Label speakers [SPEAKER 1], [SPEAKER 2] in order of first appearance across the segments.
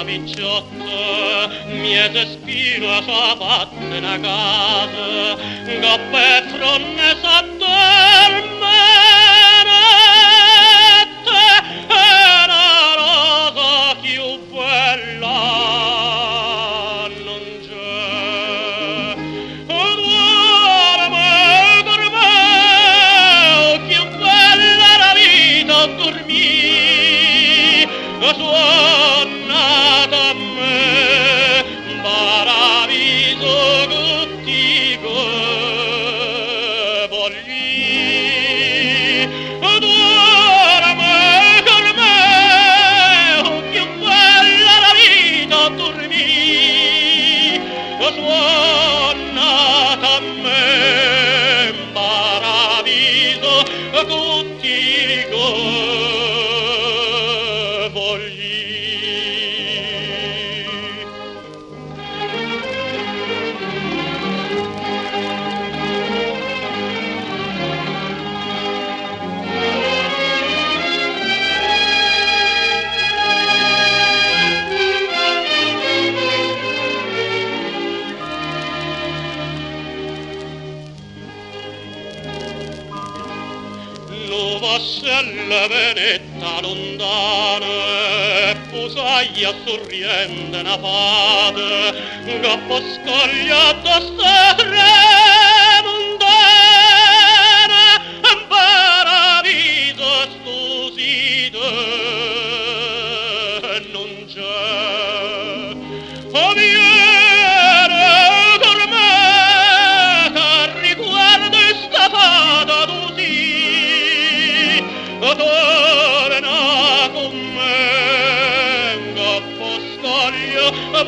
[SPEAKER 1] picciotto, miete spino a sua fatta una casa, che per fronte s'addormenta, e la rosa più bella non c'è. Dorme per me, più bella la vita dormì, suonata a me, paradiso che vogli. Dorme per me, più bella la vita dormì, suonata a me, paradiso che vogli. Vassella venetta lontana e posaglia sorriente una fata che può scogliata sta tramontana in paradiso sto sito non c'è. Oh, viene con me che riguardo sta fata torna con me, che poscaglio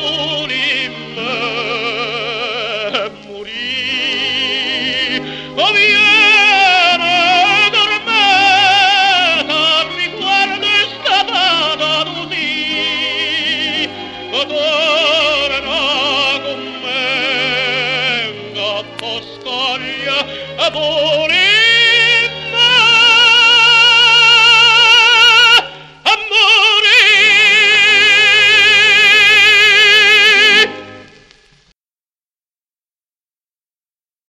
[SPEAKER 1] morì. Oh, viene con me, che riguardo sta fata così, torna con me, che poscaglio morì.